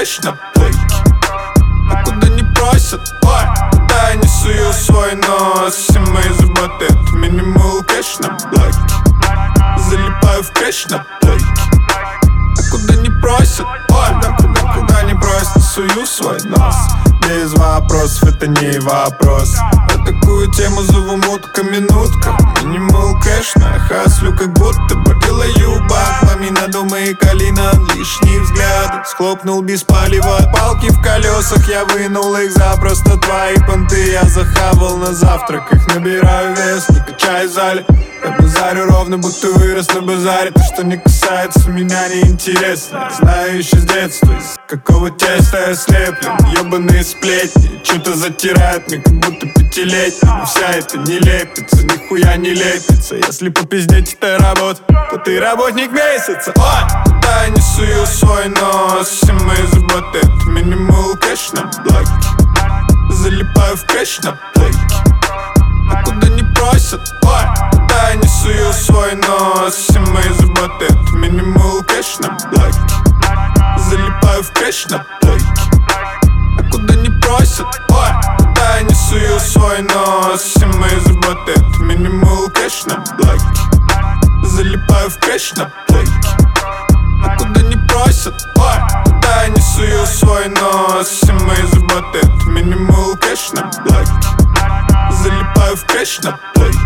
кэш на плейке. А куда не просят, ой, куда я не сую свой нос. Все мои заботы — это минимал кэш на блоке. Залипаю в кэш на плейке. А куда не просят, ой, куда не просят, сую свой нос. Без вопросов, это не вопрос. На такую тему зову мутка-минутка. Минимал кэш на хаслю, как будто бы делаю бак. Ламина, думы и калина, лишние взгляды. Схлопнул без палева, палки в колесах. Я вынул их за просто твои понты. Я захавал на завтраках, набираю вес, не качаю в зале. Я базарю ровно, будто вырос на базаре. То, что не касается меня, не интересно. Знаю еще с детства, из какого теста я слеплен. Ёбаные сплетни, что-то затирают мне, как будто пятилетний. Но вся это не лепится, нихуя не лепится. Если попиздеть это работа, то ты работник месяца. Ой, куда я не сую свой нос. Все мои заботы — это минимал кэш на блоке. Залипаю в кэш на плейке. А куда не просят, ой, куда я не сую свой нос. Все мои заботы — это минимал кэш на блоке. Залипаю в кэш на плейке. А куда не просят, ой, куда я не сую свой нос. Все мои заботы — это минимал кэш на блоке. Залипаю в кэш на плейке. А куда не просят, ой, куда я не сую свой нос. Все мои заботы — это минимал кэш на блоке. Залипаю в кэш на плейке.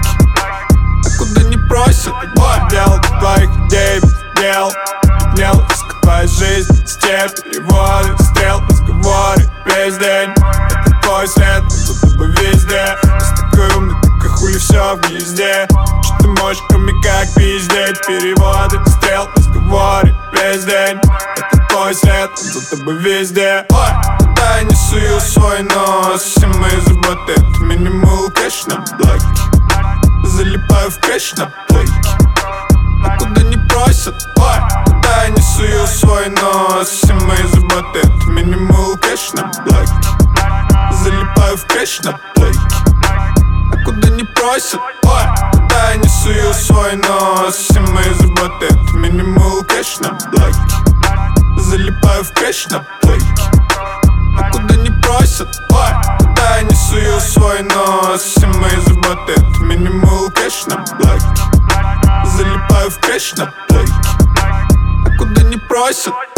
А куда не просят, ой, дел твоих идей дел. Поднял риск твоей жизни, степь, переводы, стрел, разговоры весь день. Это твой свет, будто бы везде. Ты такой умный, так хули все в гнезде. Что ты можешь, кроме как пиздеть? Переводы, стрел, разговоры весь день. Это твой свет, будто бы везде. Ой, куда я не сую свой нос. Все мои заботы — это минимал кэш на блоке. Залипаю в кэш на плейке. А куда не просят, ой, куда я не сую свой нос. Все мои заботы — это минимал кэш на блоке. Залипаю в кэш на плейке. А куда не просят, ой, куда я не сую свой нос. Все мои заботы — это минимал кэш на блоке. Залипаю в кэш на плейке. А куда не просят, ой, куда я не сую свой нос. Все мои заботы — это минимал кэш на блоке. Залипаю в кэш на плейке. А куда не просят.